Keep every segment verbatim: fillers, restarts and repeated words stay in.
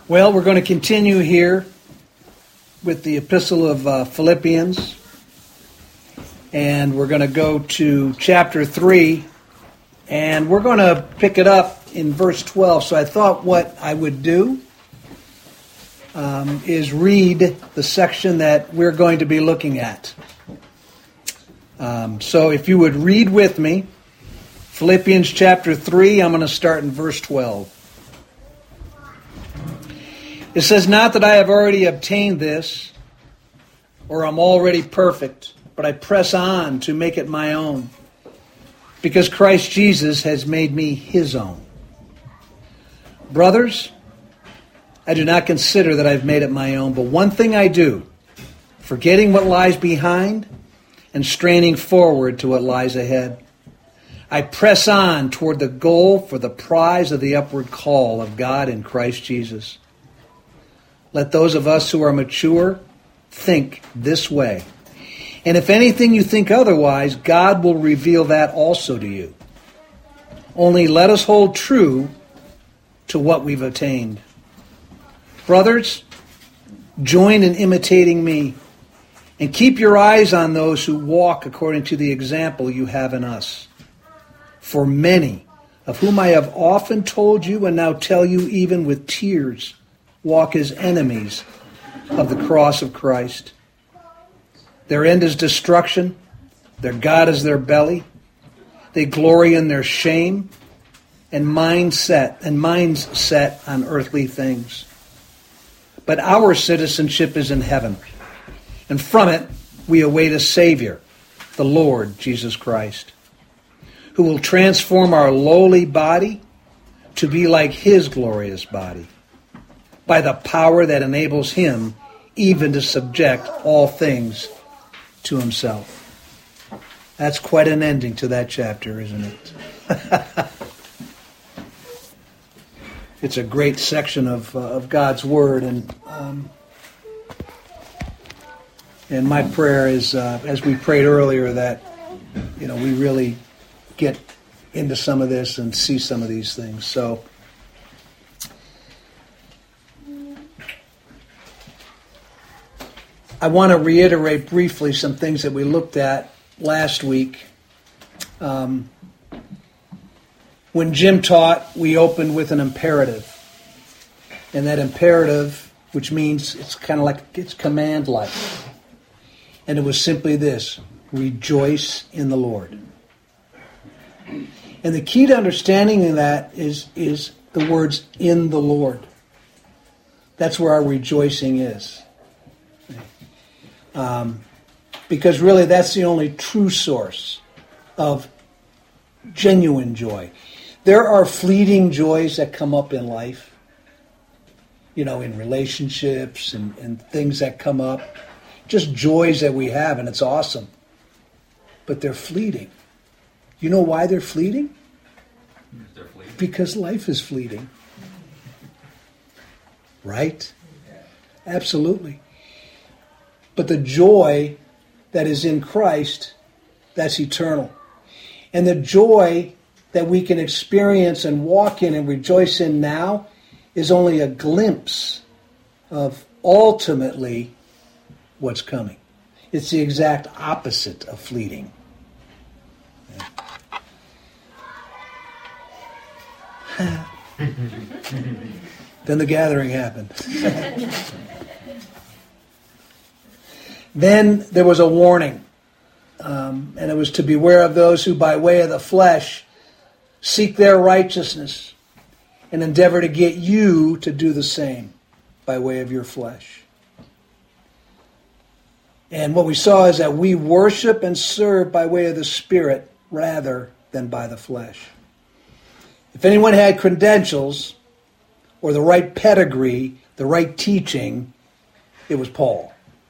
Well, we're going to continue here with the Epistle of uh, Philippians, and we're going to go to chapter three, and we're going to pick it up in verse twelve. So I thought what I would do um, is read the section that we're going to be looking at. Um, so if you would read with me, Philippians chapter three, I'm going to start in verse twelve. It says, "Not that I have already obtained this, or I'm already perfect, but I press on to make it my own, because Christ Jesus has made me his own. Brothers, I do not consider that I've made it my own, but one thing I do, forgetting what lies behind and straining forward to what lies ahead, I press on toward the goal for the prize of the upward call of God in Christ Jesus. Let those of us who are mature think this way. And if anything you think otherwise, God will reveal that also to you. Only let us hold true to what we've attained. Brothers, join in imitating me, and keep your eyes on those who walk according to the example you have in us. For many, of whom I have often told you and now tell you even with tears, walk as enemies of the cross of Christ. Their end is destruction. Their God is their belly. They glory in their shame and mindset and minds set on earthly things. But our citizenship is in heaven, and from it we await a Savior, the Lord Jesus Christ, who will transform our lowly body to be like his glorious body, by the power that enables him even to subject all things to himself." That's quite an ending to that chapter, isn't it? It's a great section of uh, of God's Word, and um, and my prayer is, uh, as we prayed earlier, that you know we really get into some of this and see some of these things. So. I want to reiterate briefly some things that we looked at last week. Um, when Jim taught, we opened with an imperative. And that imperative, which means it's kind of like, it's command-like. And it was simply this: rejoice in the Lord. And the key to understanding that is, is the words "in the Lord." That's where our rejoicing is. Um, because really that's the only true source of genuine joy. There are fleeting joys that come up in life, you know, in relationships and, and things that come up, just joys that we have, and it's awesome. But they're fleeting. You know why they're fleeting? They're fleeting. Because life is fleeting. Right? Absolutely. But the joy that is in Christ, that's eternal. And the joy that we can experience and walk in and rejoice in now is only a glimpse of ultimately what's coming. It's the exact opposite of fleeting. Then the gathering happened. Then there was a warning, um, and it was to beware of those who by way of the flesh seek their righteousness and endeavor to get you to do the same by way of your flesh. And what we saw is that we worship and serve by way of the Spirit rather than by the flesh. If anyone had credentials or the right pedigree, the right teaching, it was Paul.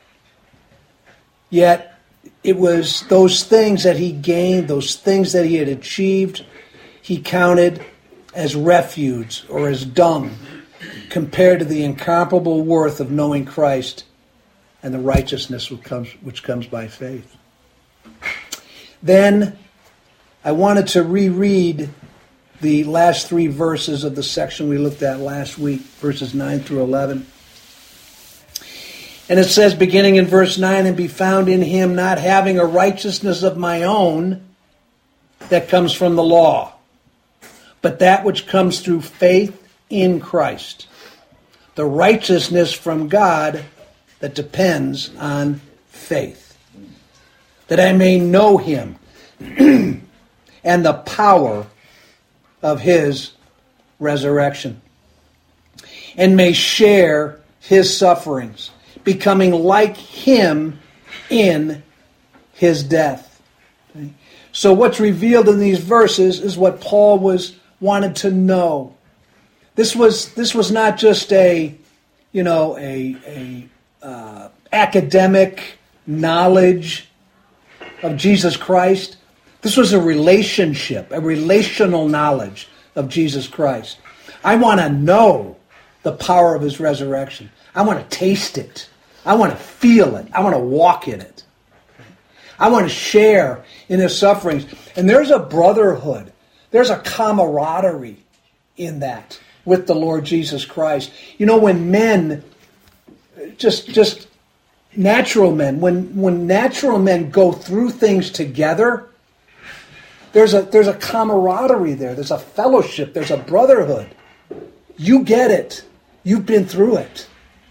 Yet, it was those things that he gained, those things that he had achieved, he counted as refuge or as dung compared to the incomparable worth of knowing Christ and the righteousness which comes, which comes by faith. Then, I wanted to reread the last three verses of the section we looked at last week, verses nine through eleven. And it says, beginning in verse nine, and be found in him, not having a righteousness of my own that comes from the law, but that which comes through faith in Christ, the righteousness from God that depends on faith, that I may know him and the power of his resurrection, and may share his sufferings, becoming like him in his death. Okay? So what's revealed in these verses is what Paul was wanted to know. This was this was not just a, you know, a a uh, academic knowledge of Jesus Christ. This was a relationship, a relational knowledge of Jesus Christ. I want to know the power of his resurrection. I want to taste it. I want to feel it. I want to walk in it. I want to share in his sufferings. And there's a brotherhood. There's a camaraderie in that with the Lord Jesus Christ. You know, when men, just just natural men, when, when natural men go through things together, there's a there's a camaraderie there. There's a fellowship. There's a brotherhood. You get it. You've been through it.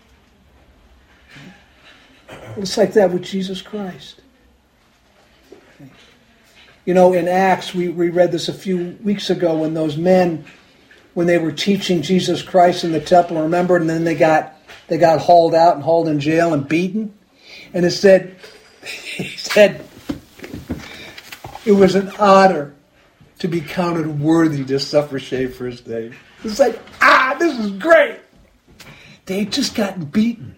It's like that with Jesus Christ. You know, in Acts, we, we read this a few weeks ago when those men, when they were teaching Jesus Christ in the temple, remember, and then they got they got hauled out and hauled in jail and beaten. And it said, he said, it was an honor to be counted worthy to suffer shame for his name. It's like, ah, this is great. They had just gotten beaten.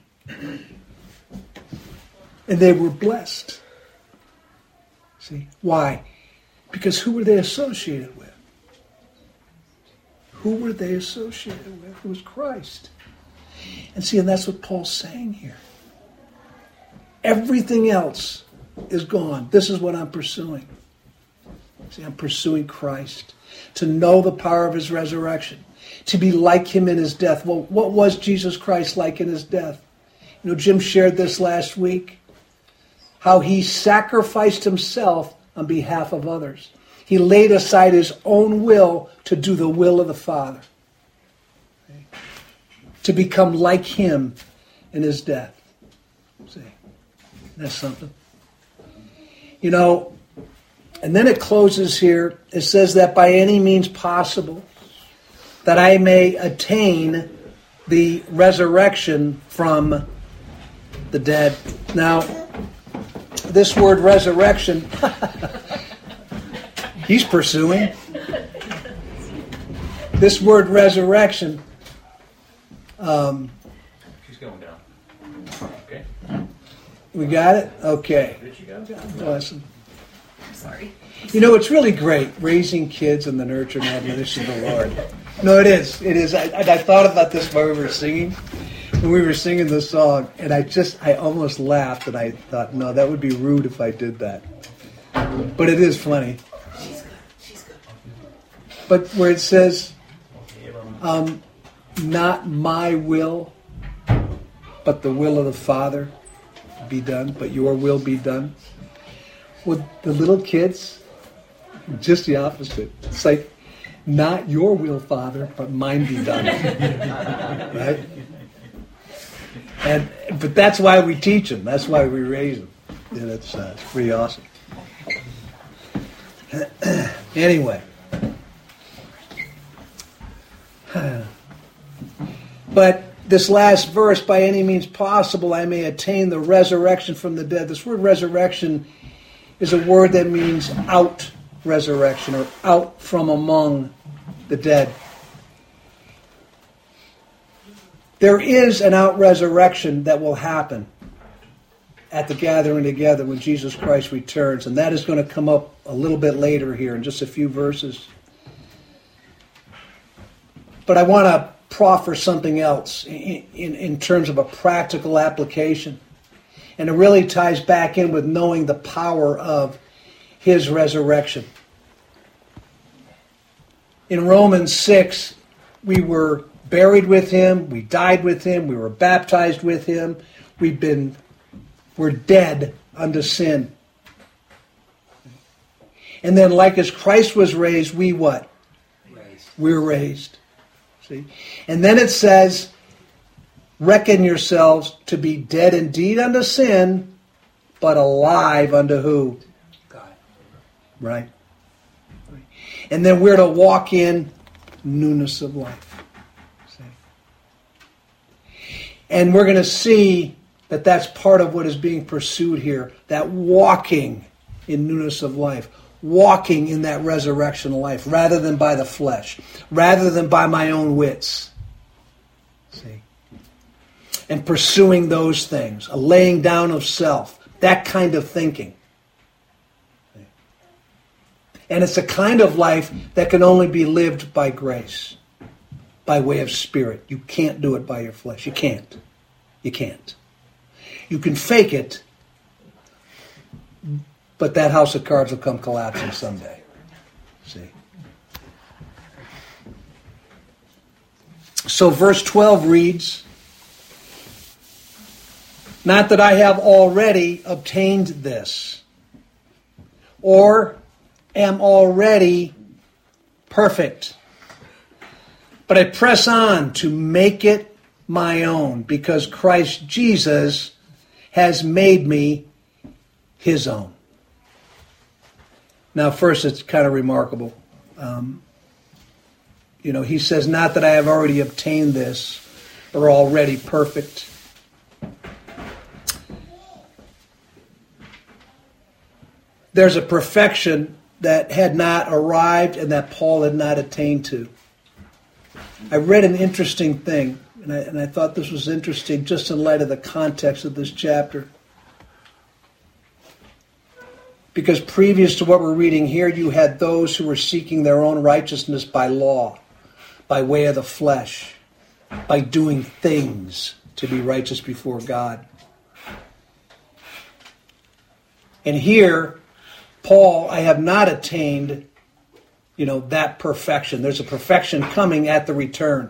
And they were blessed. See? Why? Because who were they associated with? Who were they associated with? It was Christ. And see, and that's what Paul's saying here. Everything else is gone. This is what I'm pursuing. See, I'm pursuing Christ. To know the power of his resurrection. To be like him in his death. Well, what was Jesus Christ like in his death? You know, Jim shared this last week. How he sacrificed himself on behalf of others. He laid aside his own will to do the will of the Father. Okay? To become like him in his death. See, that's something. You know, and then it closes here. It says that by any means possible, that I may attain the resurrection from the dead. Now, this word resurrection, he's pursuing. This word resurrection. Um, She's going down. Okay. We got it? Okay. Awesome. Sorry. You know, it's really great raising kids in the nurture and admonition of the Lord. No, it is. It is. I, I thought about this while we were singing. When we were singing the song, and I just, I almost laughed, and I thought, no, that would be rude if I did that. But it is funny. She's good. She's good. But where it says, um, not my will, but the will of the Father be done, but your will be done. With the little kids, just the opposite. It's like, not your will, Father, but mine be done. Right? And but that's why we teach them. That's why we raise them. And it's, uh, it's pretty awesome. Anyway. But this last verse, by any means possible, I may attain the resurrection from the dead. This word resurrection is a word that means out resurrection or out from among the dead. There is an out resurrection that will happen at the gathering together when Jesus Christ returns. And that is going to come up a little bit later here in just a few verses. But I want to proffer something else in, in, in terms of a practical application. And it really ties back in with knowing the power of his resurrection. In Romans six, we were buried with him, we died with him, we were baptized with him, we've been, we're dead unto sin. And then like as Christ was raised, we what? Raised. We're raised. See? And then it says, reckon yourselves to be dead indeed unto sin, but alive unto who? God. Right. And then we're to walk in newness of life. See? And we're going to see that that's part of what is being pursued here. That walking in newness of life. Walking in that resurrection life rather than by the flesh. Rather than by my own wits. See? And pursuing those things. A laying down of self. That kind of thinking. And it's a kind of life that can only be lived by grace. By way of spirit. You can't do it by your flesh. You can't. You can't. You can fake it, but that house of cards will come collapsing someday. See? So verse twelve reads, not that I have already obtained this, or am already perfect, but I press on to make it my own, because Christ Jesus has made me his own. Now, first, it's kind of remarkable. Um, you know, he says, not that I have already obtained this, or already perfect. There's a perfection that had not arrived and that Paul had not attained to. I read an interesting thing, and I, and I thought this was interesting just in light of the context of this chapter. Because previous to what we're reading here, you had those who were seeking their own righteousness by law, by way of the flesh, by doing things to be righteous before God. And here, Paul, I have not attained, you know, that perfection. There's a perfection coming at the return.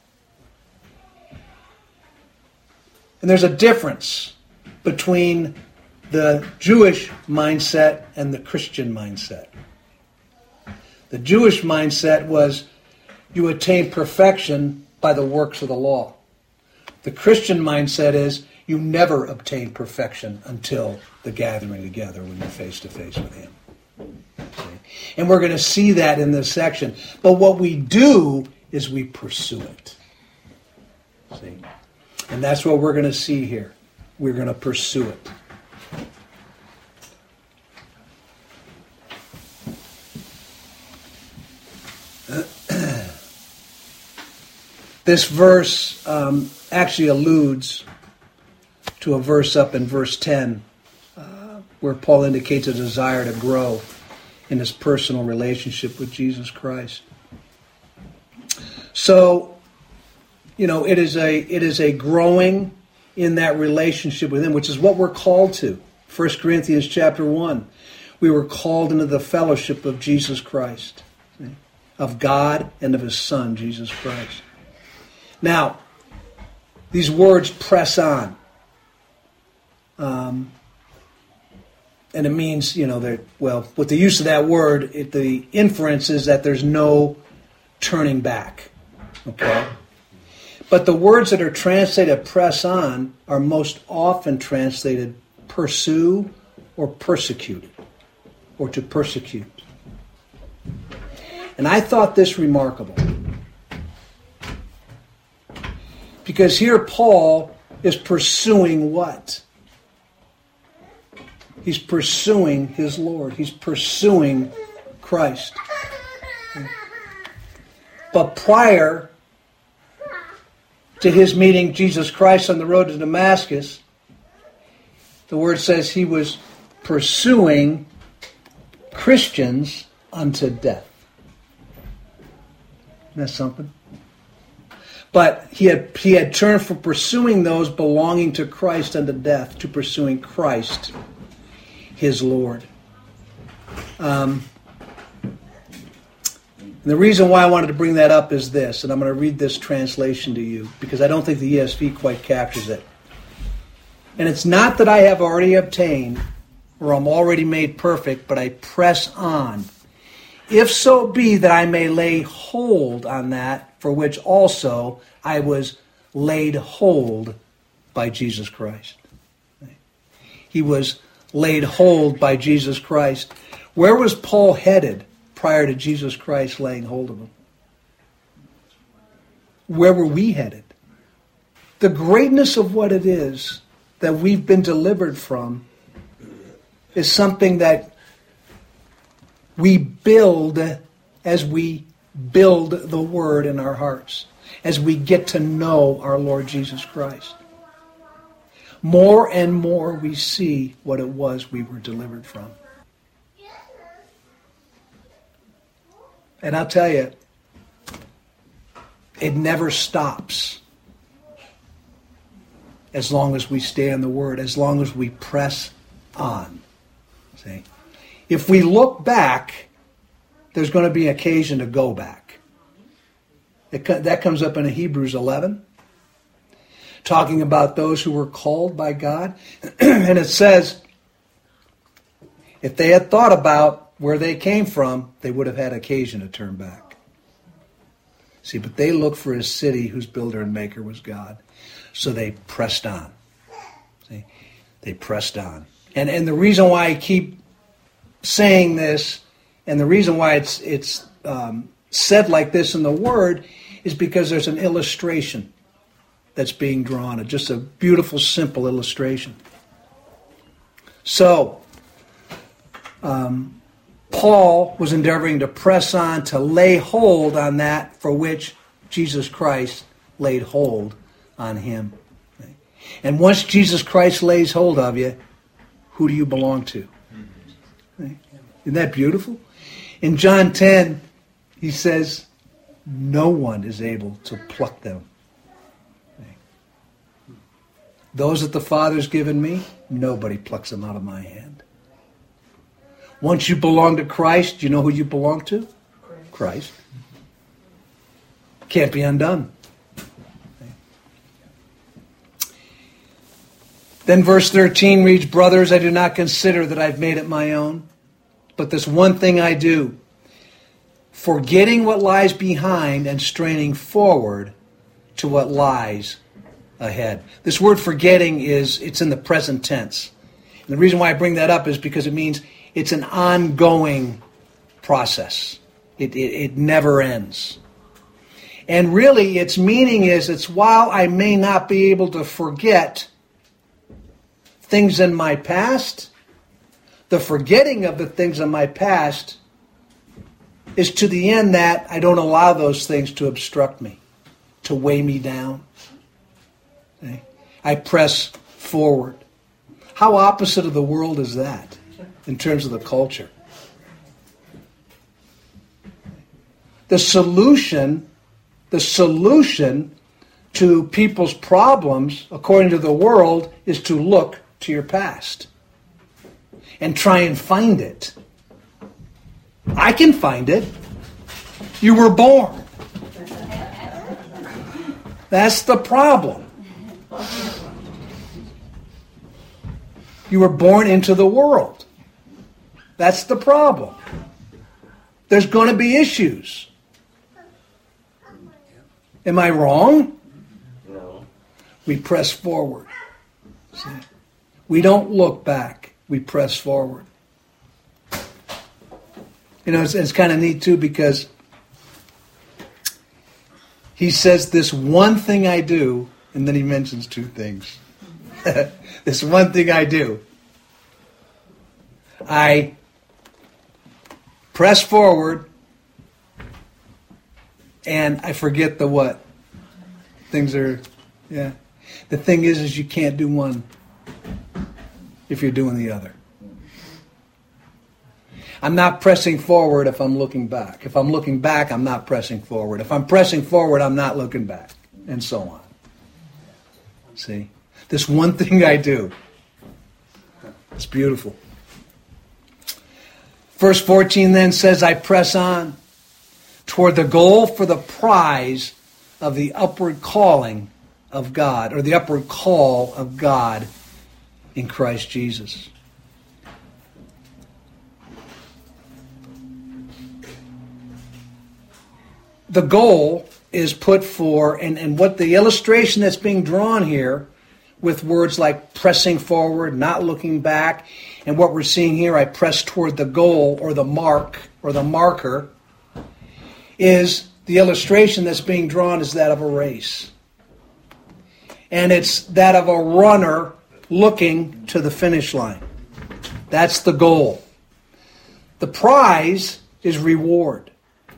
And there's a difference between the Jewish mindset and the Christian mindset. The Jewish mindset was you attain perfection by the works of the law. The Christian mindset is you never obtain perfection until the gathering together when you're face to face with him. See? And we're going to see that in this section. But what we do is we pursue it. See? And that's what we're going to see here. We're going to pursue it. This verse um, actually alludes to a verse up in verse ten uh, where Paul indicates a desire to grow in his personal relationship with Jesus Christ. So, you know, it is a it is a growing in that relationship with him, which is what we're called to. First Corinthians chapter one. We were called into the fellowship of Jesus Christ, of God and of his Son, Jesus Christ. Now, these words press on. Um, and it means, you know, that, well, with the use of that word, it, the inference is that there's no turning back. Okay? But the words that are translated press on are most often translated pursue or persecuted, or to persecute. And I thought this remarkable. Because here Paul is pursuing what? He's pursuing his Lord. He's pursuing Christ. But prior to his meeting Jesus Christ on the road to Damascus, the word says he was pursuing Christians unto death. Isn't that something? But he had he had turned from pursuing those belonging to Christ unto death to pursuing Christ, his Lord. Um, And the reason why I wanted to bring that up is this, and I'm going to read this translation to you because I don't think the E S V quite captures it. And it's not that I have already obtained or I'm already made perfect, but I press on. If so be that I may lay hold on that for which also I was laid hold by Jesus Christ. He was laid hold by Jesus Christ. Where was Paul headed prior to Jesus Christ laying hold of him? Where were we headed? The greatness of what it is that we've been delivered from is something that we build as we build the Word in our hearts, as we get to know our Lord Jesus Christ. More and more we see what it was we were delivered from. And I'll tell you, it never stops as long as we stay in the Word, as long as we press on. See? If we look back, there's going to be occasion to go back. It, that comes up in Hebrews eleven, talking about those who were called by God. And it says, if they had thought about where they came from, they would have had occasion to turn back. See, but they looked for a city whose builder and maker was God. So they pressed on. See? They pressed on. And and the reason why I keep saying this, and the reason why it's it's um, said like this in the Word, is because there's an illustration that's being drawn. Just a beautiful, simple illustration. So, um, Paul was endeavoring to press on, to lay hold on that for which Jesus Christ laid hold on him. And once Jesus Christ lays hold of you, who do you belong to? Isn't that beautiful? In John ten, he says, no one is able to pluck them. Those that the Father's given me, nobody plucks them out of my hand. Once you belong to Christ, you know who you belong to? Christ. Can't be undone. Then verse thirteen reads, brothers, I do not consider that I've made it my own, but this one thing I do, forgetting what lies behind and straining forward to what lies ahead. This word forgetting is, it's in the present tense. And the reason why I bring that up is because it means it's an ongoing process. It, it, it never ends. And really its meaning is, it's while I may not be able to forget things in my past, the forgetting of the things in my past is to the end that I don't allow those things to obstruct me, to weigh me down. Okay? I press forward. How opposite of the world is that in terms of the culture? The solution, the solution to people's problems, according to the world, is to look to your past and try and find it. I can find it. You were born. That's the problem. You were born into the world. That's the problem. There's going to be issues. Am I wrong? No. We press forward. See? We don't look back. We press forward. You know, it's, it's kind of neat too, because he says this one thing I do, and then he mentions two things. This one thing I do. I press forward and I forget the what. Things are, yeah. The thing is, is you can't do one if you're doing the other. I'm not pressing forward if I'm looking back. If I'm looking back, I'm not pressing forward. If I'm pressing forward, I'm not looking back. And so on. See? This one thing I do. It's beautiful. Verse fourteen then says, I press on toward the goal for the prize of the upward calling of God, or the upward call of God in Christ Jesus. The goal is put for, and, and what the illustration that's being drawn here with words like pressing forward, not looking back, and what we're seeing here, I press toward the goal or the mark or the marker, is the illustration that's being drawn is that of a race. And it's that of a runner looking to the finish line. That's the goal. The prize is reward.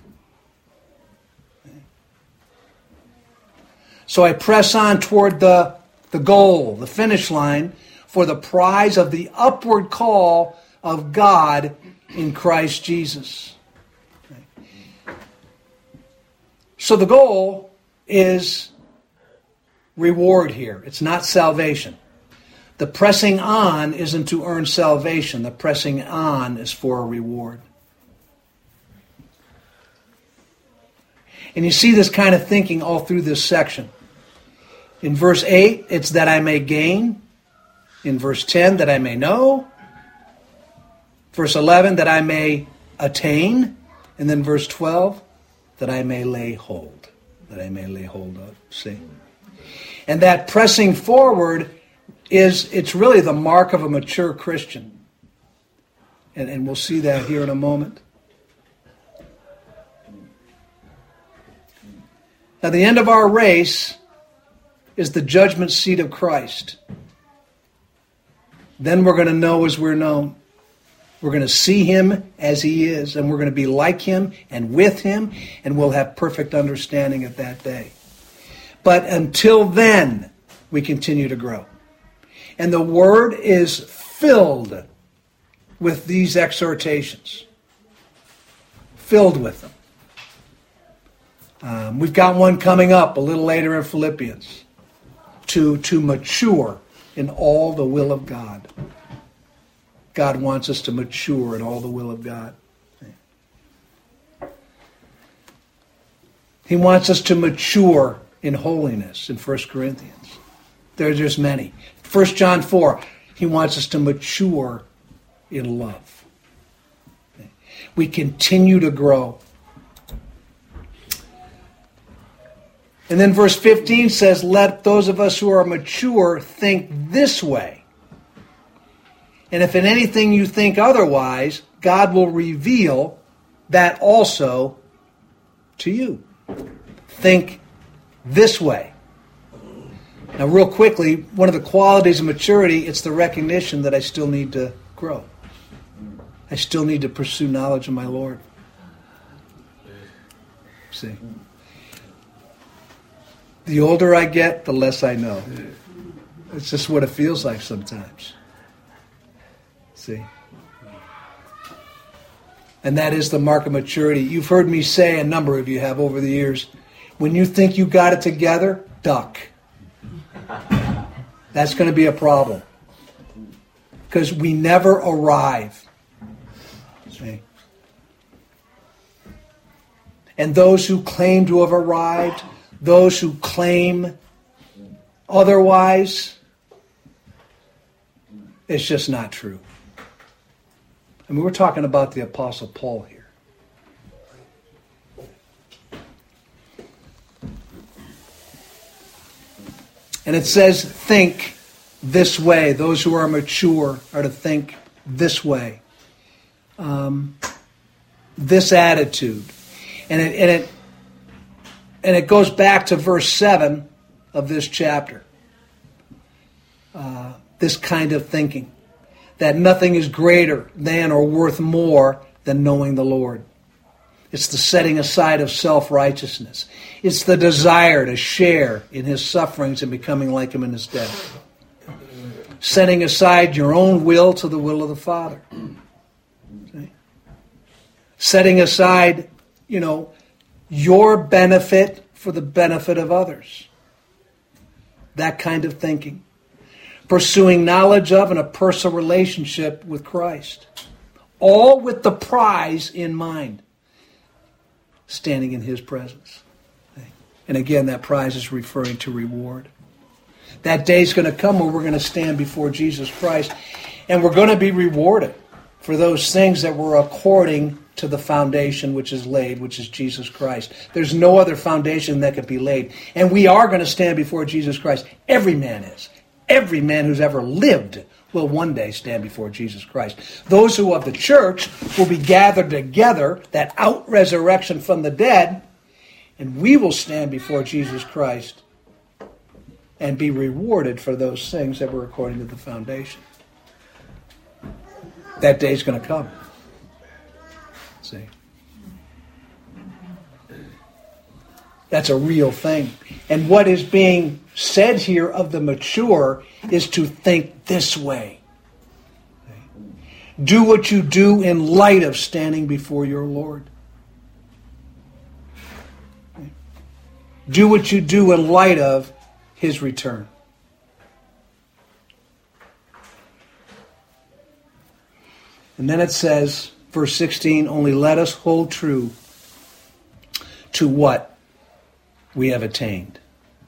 So I press on toward the, the goal, the finish line, for the prize of the upward call of God in Christ Jesus. So the goal is reward here. It's not salvation. The pressing on isn't to earn salvation. The pressing on is for a reward. And you see this kind of thinking all through this section. In verse eight, it's that I may gain. In verse ten, that I may know. Verse eleven, that I may attain. And then verse twelve, that I may lay hold. That I may lay hold of. See? And that pressing forward is, it's really the mark of a mature Christian. And, and we'll see that here in a moment. Now, the end of our race is the judgment seat of Christ. Then we're going to know as we're known. We're going to see Him as He is, and we're going to be like Him and with Him, and we'll have perfect understanding at that day. But until then, we continue to grow. And the Word is filled with these exhortations. Filled with them. Um, we've got one coming up a little later in Philippians. To, to mature in all the will of God. God wants us to mature in all the will of God. He wants us to mature in holiness in First Corinthians. There's just many. First John four, He wants us to mature in love. We continue to grow. And then verse fifteen says, let those of us who are mature think this way. And if in anything you think otherwise, God will reveal that also to you. Think this way. Now, real quickly, one of the qualities of maturity, it's the recognition that I still need to grow. I still need to pursue knowledge of my Lord. See? The older I get, the less I know. It's just what it feels like sometimes. See? And that is the mark of maturity. You've heard me say, a number of you have over the years, when you think you got it together, duck. That's going to be a problem. Because we never arrive. See? And those who claim to have arrived, those who claim otherwise, it's just not true. I mean, we're talking about the Apostle Paul here. And it says, think this way. Those who are mature are to think this way. Um, this attitude. And it, and it and it goes back to verse seven of this chapter. Uh, this kind of thinking. That nothing is greater than or worth more than knowing the Lord. It's the setting aside of self-righteousness. It's the desire to share in His sufferings and becoming like Him in His death. Setting aside your own will to the will of the Father. See? Setting aside, you know, your benefit for the benefit of others. That kind of thinking. Pursuing knowledge of and a personal relationship with Christ. All with the prize in mind. standing in his presence. And again, that prize is referring to reward. That day's going to come where we're going to stand before Jesus Christ, and we're going to be rewarded for those things that were according to the foundation which is laid, which is Jesus Christ. There's no other foundation that could be laid. And we are going to stand before Jesus Christ. Every man is. Every man who's ever lived will one day stand before Jesus Christ. Those who of the church will be gathered together, that out-resurrection from the dead, and we will stand before Jesus Christ and be rewarded for those things that were according to the foundation. That day's going to come. See? That's a real thing. And what is being said here of the mature is to think this way. Do what you do in light of standing before your Lord. Do what you do in light of his return. And then it says, verse sixteen, only let us hold true to what we have attained.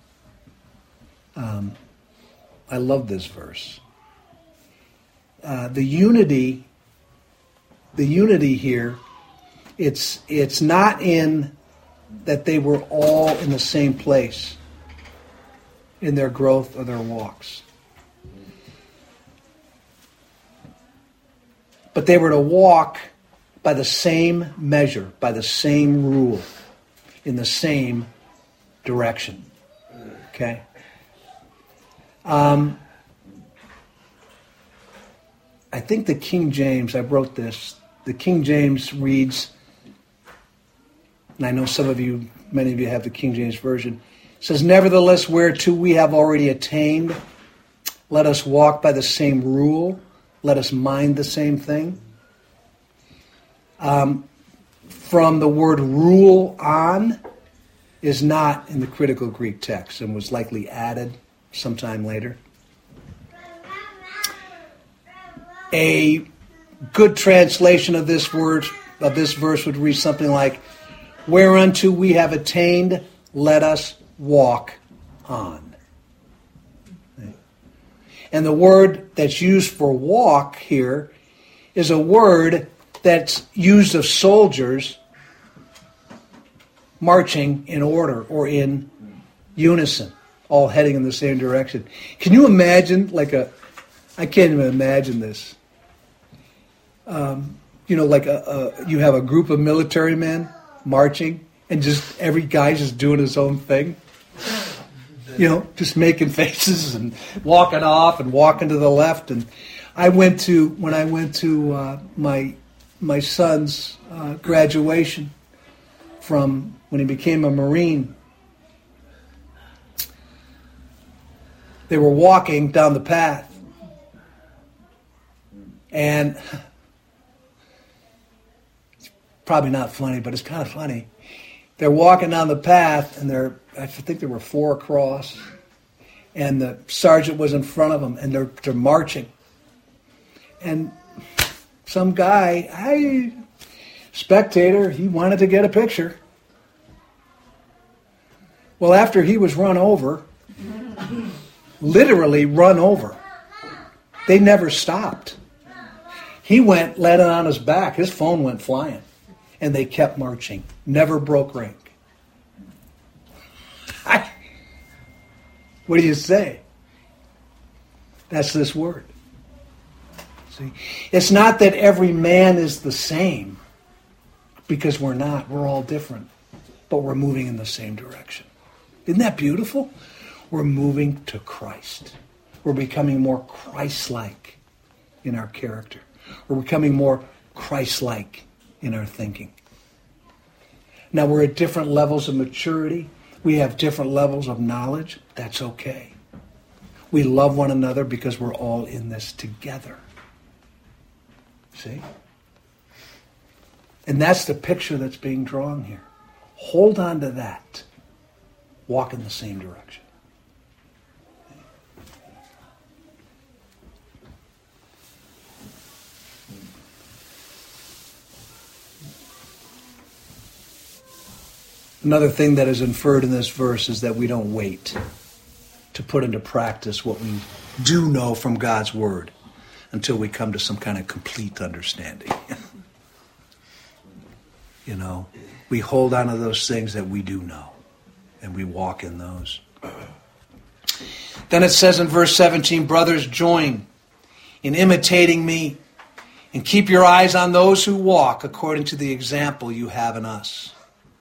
Um, I love this verse. Uh, the unity, the unity here, it's it's not in that they were all in the same place in their growth or their walks. But they were to walk by the same measure, by the same rule, in the same direction. Okay? Um, I think the King James, I wrote this, the King James reads, and I know some of you, many of you have the King James Version, it says, nevertheless, whereto we have already attained, let us walk by the same rule, let us mind the same thing. Um, from the word rule on is not in the critical Greek text and was likely added sometime later. A good translation of this word, of this verse would read something like, whereunto we have attained, let us walk on. And the word that's used for walk here is a word that's used of soldiers marching in order or in unison, all heading in the same direction. Can you imagine, like a, I can't even imagine this. Um, you know, like a, a, you have a group of military men marching and just every guy's just doing his own thing. You know, just making faces and walking off and walking to the left. And I went to, when I went to uh, my my son's uh, graduation from when he became a Marine, they were walking down the path. And it's probably not funny, but it's kind of funny. They're walking down the path, and they're, I think there were four across, and the sergeant was in front of them, and they're, they're marching. And some guy, I, spectator, he wanted to get a picture. Well, after he was run over, literally run over, they never stopped. He went, landed on his back, his phone went flying. And they kept marching. Never broke rank. I, what do you say? That's this word. See, it's not that every man is the same, because we're not. We're all different. But we're moving in the same direction. Isn't that beautiful? We're moving to Christ. We're becoming more Christ-like in our character. We're becoming more Christ-like in our thinking. Now, we're at different levels of maturity. We have different levels of knowledge. That's okay. We love one another because we're all in this together. See? And that's the picture that's being drawn here. Hold on to that. Walk in the same direction. Another thing that is inferred in this verse is that we don't wait to put into practice what we do know from God's Word until we come to some kind of complete understanding. You know, we hold on to those things that we do know, and we walk in those. Then it says in verse seventeen, brothers, join in imitating me, and keep your eyes on those who walk according to the example you have in us.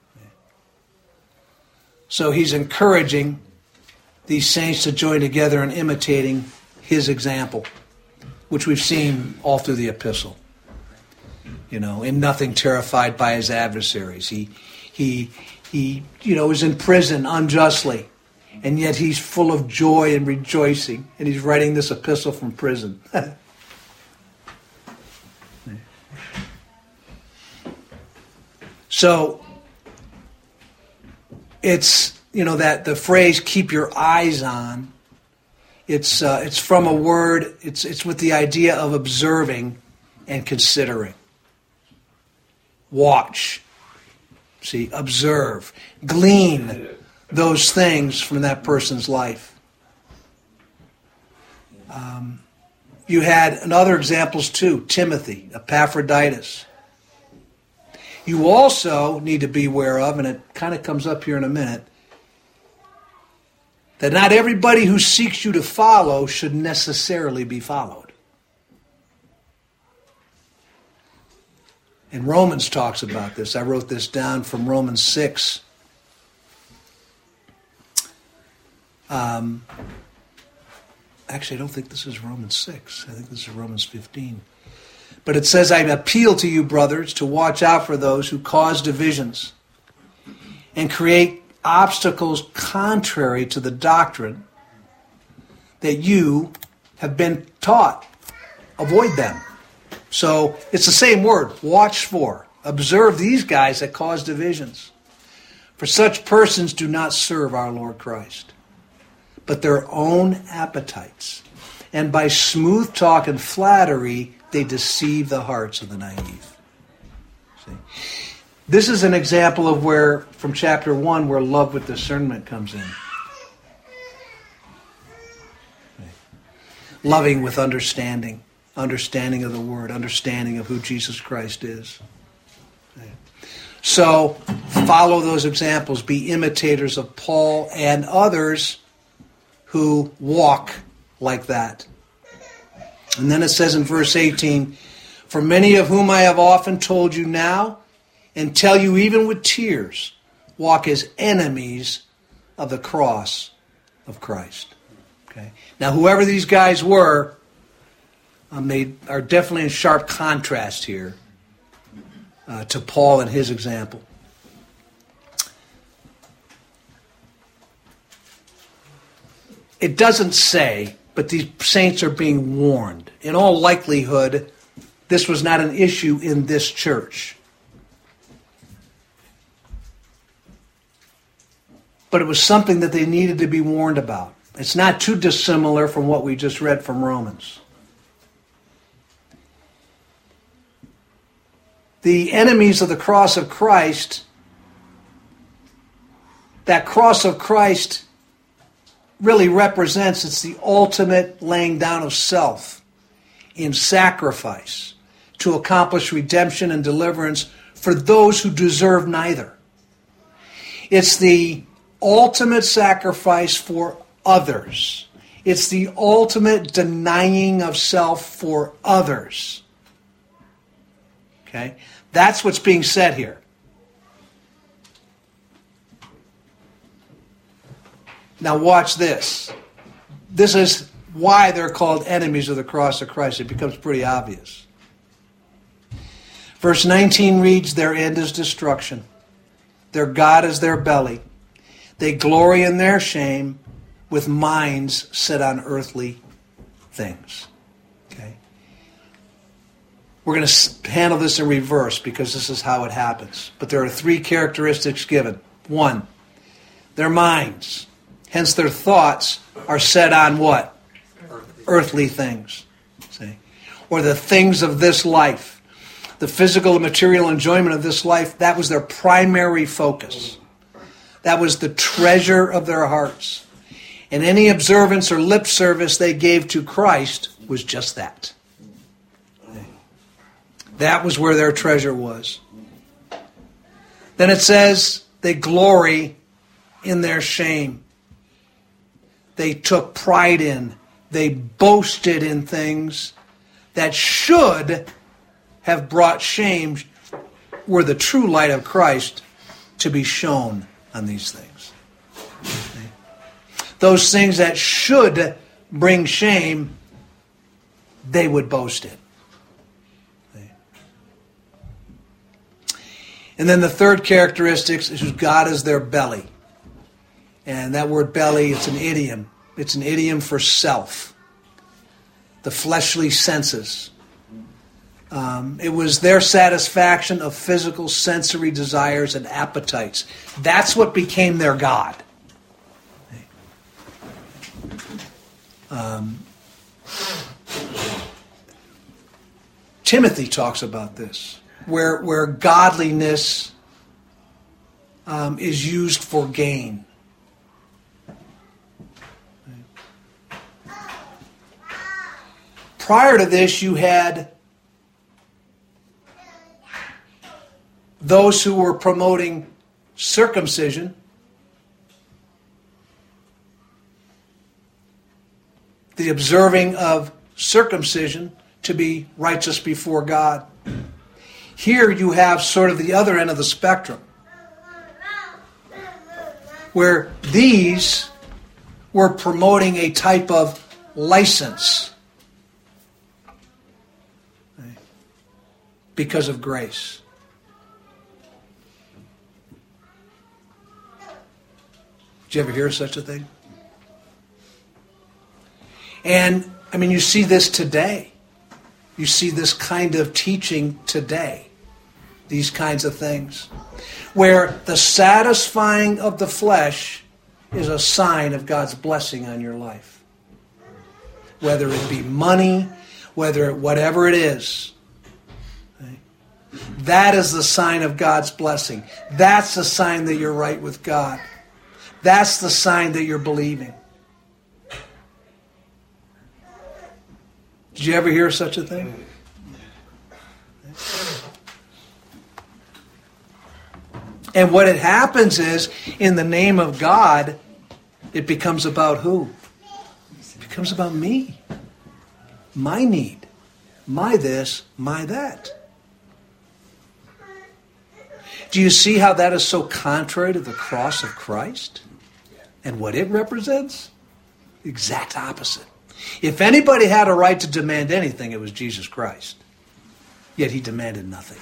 So he's encouraging these saints to join together in imitating his example, which we've seen all through the epistle. You know, in nothing terrified by his adversaries. He, he, he, you know, is in prison unjustly, and yet he's full of joy and rejoicing, and he's writing this epistle from prison. So, it's, you know, that the phrase "keep your eyes on." It's uh, it's from a word. It's it's with the idea of observing and considering. Watch, see, observe, glean those things from that person's life. Um, you had other examples too. Timothy, Epaphroditus. You also need to be aware of, and it kind of comes up here in a minute, that not everybody who seeks you to follow should necessarily be followed. And Romans talks about this. I wrote this down from Romans six. Um, actually, I don't think this is Romans six. I think this is Romans fifteen. But it says, I appeal to you, brothers, to watch out for those who cause divisions and create obstacles contrary to the doctrine that you have been taught. Avoid them. So it's the same word, watch for. Observe these guys that cause divisions. For such persons do not serve our Lord Christ, but their own appetites. And by smooth talk and flattery, they deceive the hearts of the naive. See? This is an example of where, from chapter one, where love with discernment comes in. Loving with understanding. Understanding of the Word. Understanding of who Jesus Christ is. So, follow those examples. Be imitators of Paul and others who walk like that. And then it says in verse eighteen, for many of whom I have often told you now, and tell you even with tears, walk as enemies of the cross of Christ. Okay. Now, whoever these guys were, um, they are definitely in sharp contrast here uh, to Paul and his example. It doesn't say, but these saints are being warned. In all likelihood, this was not an issue in this church. But it was something that they needed to be warned about. It's not too dissimilar from what we just read from Romans. The enemies of the cross of Christ, that cross of Christ really represents, it's the ultimate laying down of self in sacrifice to accomplish redemption and deliverance for those who deserve neither. It's the ultimate sacrifice for others. It's the ultimate denying of self for others. Okay? That's what's being said here. Now watch this. This is why they're called enemies of the cross of Christ. It becomes pretty obvious. Verse nineteen reads, their end is destruction. Their God is their belly. They glory in their shame with minds set on earthly things. Okay? We're going to handle this in reverse because this is how it happens. But there are three characteristics given. One, their minds. Hence their thoughts are set on what? Earthly, Earthly things. See? Or the things of this life. The physical and material enjoyment of this life, that was their primary focus. That was the treasure of their hearts. And any observance or lip service they gave to Christ was just that. That was where their treasure was. Then it says they glory in their shame. They took pride in, they boasted in things that should have brought shame were the true light of Christ to be shown on these things. Okay. Those things that should bring shame, they would boast in. Okay. And then the third characteristic is God is their belly. And that word belly, it's an idiom. It's an idiom for self. The fleshly senses. Um, it was their satisfaction of physical sensory desires and appetites. That's what became their God. Um, Timothy talks about this, where, where godliness um, is used for gain. Prior to this, you had those who were promoting circumcision, the observing of circumcision to be righteous before God. Here you have sort of the other end of the spectrum, where these were promoting a type of license because of grace. Did you ever hear of such a thing? And, I mean, you see this today. You see this kind of teaching today. These kinds of things. Where the satisfying of the flesh is a sign of God's blessing on your life. Whether it be money, whether it, whatever it is. Okay? That is the sign of God's blessing. That's the sign that you're right with God. That's the sign that you're believing. Did you ever hear of such a thing? And what it happens is, in the name of God, it becomes about who? It becomes about me. My need. My this, my that. Do you see how that is so contrary to the cross of Christ? And what it represents? The exact opposite. If anybody had a right to demand anything, it was Jesus Christ. Yet he demanded nothing.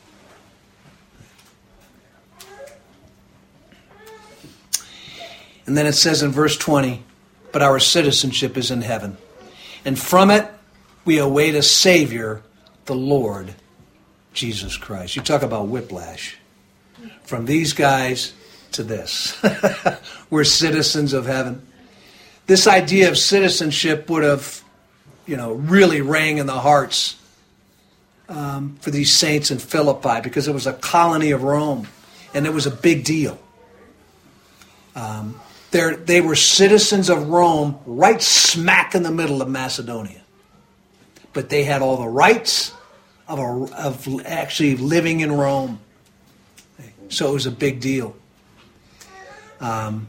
And then it says in verse twenty, but our citizenship is in heaven. And from it we await a Savior, the Lord Jesus Christ. You talk about whiplash. From these guys to this. We're citizens of heaven. This idea of citizenship would have, you know, really rang in the hearts um, for these saints in Philippi, because it was a colony of Rome, and it was a big deal. Um, they were citizens of Rome, right smack in the middle of Macedonia, but they had all the rights of, a, of actually living in Rome. So it was a big deal. Um,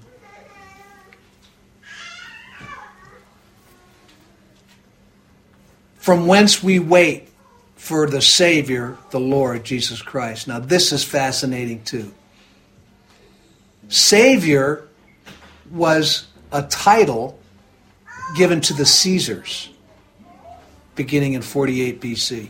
From whence we wait for the Savior, the Lord Jesus Christ. Now this is fascinating too. Savior was a title given to the Caesars beginning in forty-eight B C.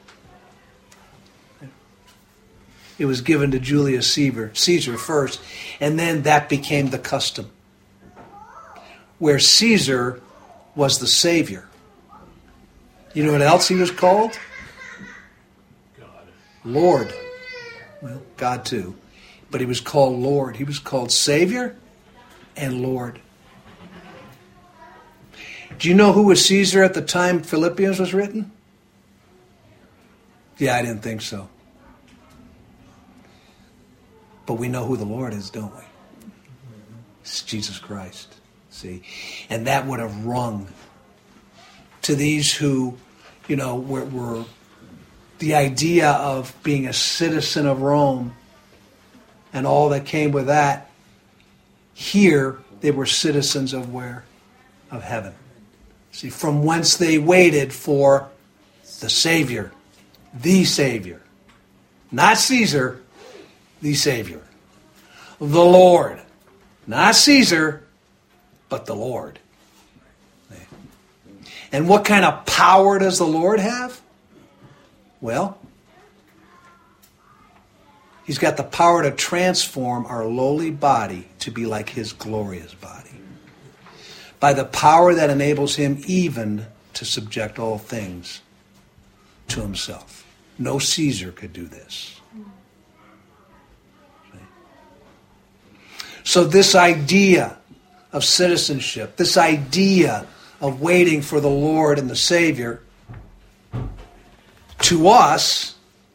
It was given to Julius Caesar, Caesar first, and then that became the custom, where Caesar was the Savior. You know what else he was called? God. Lord. Well, God too. But he was called Lord. He was called Savior and Lord. Do you know who was Caesar at the time Philippians was written? Yeah, I didn't think so. But we know who the Lord is, don't we? It's Jesus Christ. See? And that would have rung to these who, you know, were, were the idea of being a citizen of Rome and all that came with that. Here, they were citizens of where? Of heaven. See, from whence they waited for the Savior. The Savior. Not Caesar, the Savior. The Lord. Not Caesar, but the Lord. And what kind of power does the Lord have? Well, He's got the power to transform our lowly body to be like His glorious body. By the power that enables Him even to subject all things to Himself. No Caesar could do this. So this idea of citizenship, this idea of waiting for the Lord and the Savior, to us,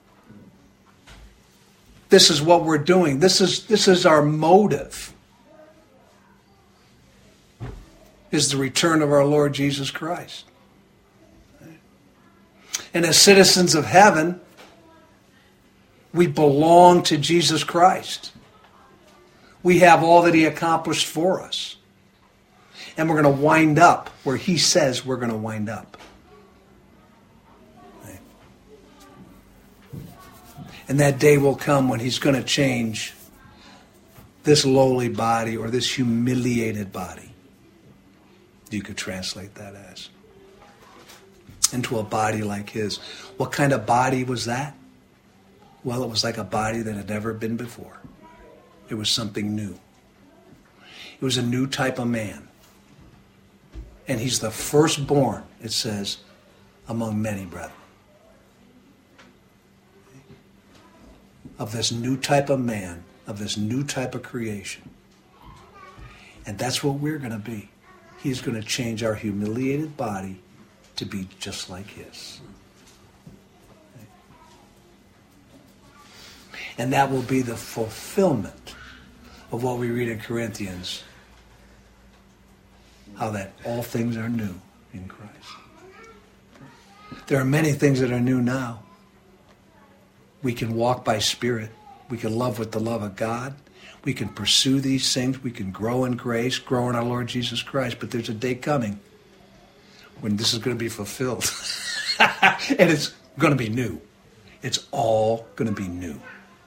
this is what we're doing. This is, this is our motive, is the return of our Lord Jesus Christ. And as citizens of heaven, we belong to Jesus Christ. We have all that He accomplished for us. And we're going to wind up where He says we're going to wind up. And that day will come when He's going to change this lowly body or this humiliated body. You could translate that as. Into a body like His. What kind of body was that? Well, it was like a body that had never been before. It was something new. It was a new type of man. And He's the firstborn, it says, among many brethren. Of this new type of man, of this new type of creation. And that's what we're going to be. He's going to change our humiliated body to be just like His. And that will be the fulfillment of what we read in Corinthians. How that all things are new in Christ. There are many things that are new now. We can walk by Spirit. We can love with the love of God. We can pursue these things. We can grow in grace, grow in our Lord Jesus Christ. But there's a day coming when this is going to be fulfilled. And it's going to be new. It's all going to be new.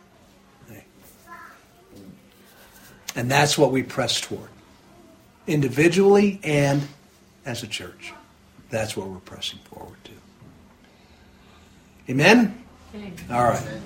And that's what we press toward. Individually and as a church. That's what we're pressing forward to. Amen? Amen. All right.